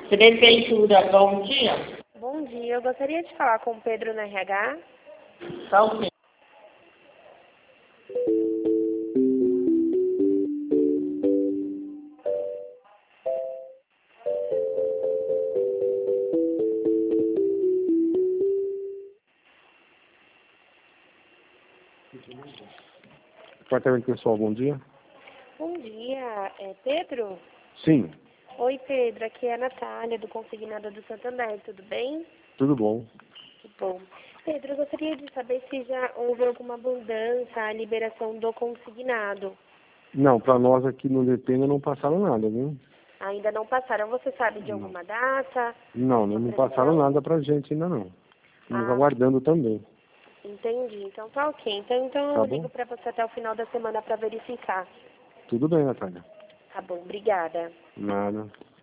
Prefeitura, bom dia. Bom dia, eu gostaria de falar com o Pedro no RH. Só um minuto. Departamento pessoal, bom dia. Bom dia, é Pedro? Sim, Oi Pedro, aqui é a Natália do Consignado do Santander, tudo bem? tudo bom. Que bom. Pedro, eu gostaria de saber se já houve alguma mudança à liberação do consignado. Não, para nós aqui no Dependa não passaram nada, viu? Ainda não passaram, você sabe de alguma data? Não passaram nada pra gente ainda não. Estamos aguardando também. Entendi, então tá ok. Então Tá eu bom? ligo pra você até o final da semana pra verificar. Tudo bem, Natália. Tá bom, obrigada. Nada.